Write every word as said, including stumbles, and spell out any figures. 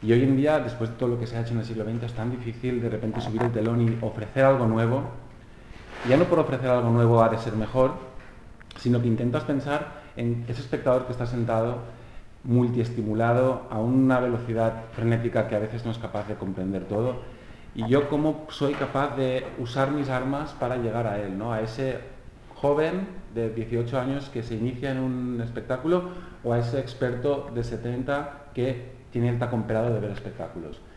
Y hoy en día, después de todo lo que se ha hecho en el siglo veinte, es tan difícil de repente subir el telón y ofrecer algo nuevo. Y ya no por ofrecer algo nuevo ha de ser mejor, sino que intentas pensar en ese espectador que está sentado, multiestimulado, a una velocidad frenética que a veces no es capaz de comprender todo. Y yo cómo soy capaz de usar mis armas para llegar a él, ¿no? A ese joven de dieciocho años que se inicia en un espectáculo o a ese experto de setenta que tiene el tacón pelado de ver espectáculos.